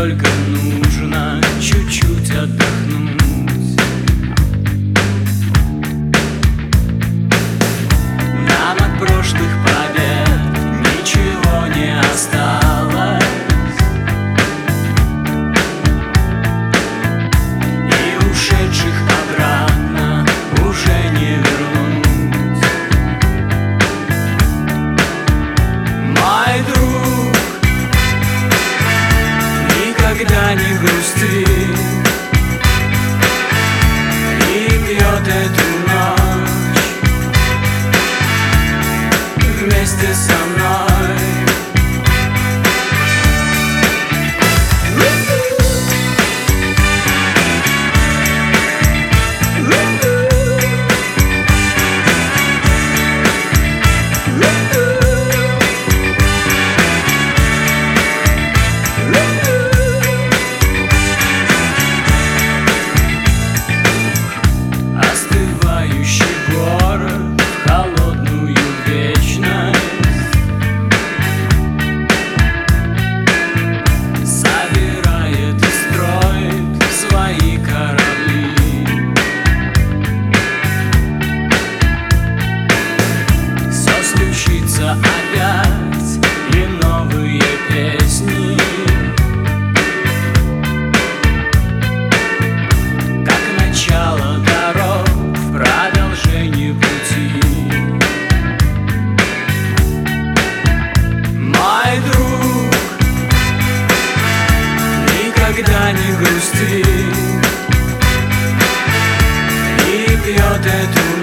только нужно чуть-чуть отдохнуть. Нам от прошлых побед ничего не осталось, и ушедших обратно уже не вернуть. Мой друг, никогда не грусти и пьет эту ночь вместе со мной. Остывающий город в холодную вечность собирает и строит свои корабли. Все случится опять, и новые песни, как начало дорог в продолжении пути. Мой друг, никогда не грусти и пьет эту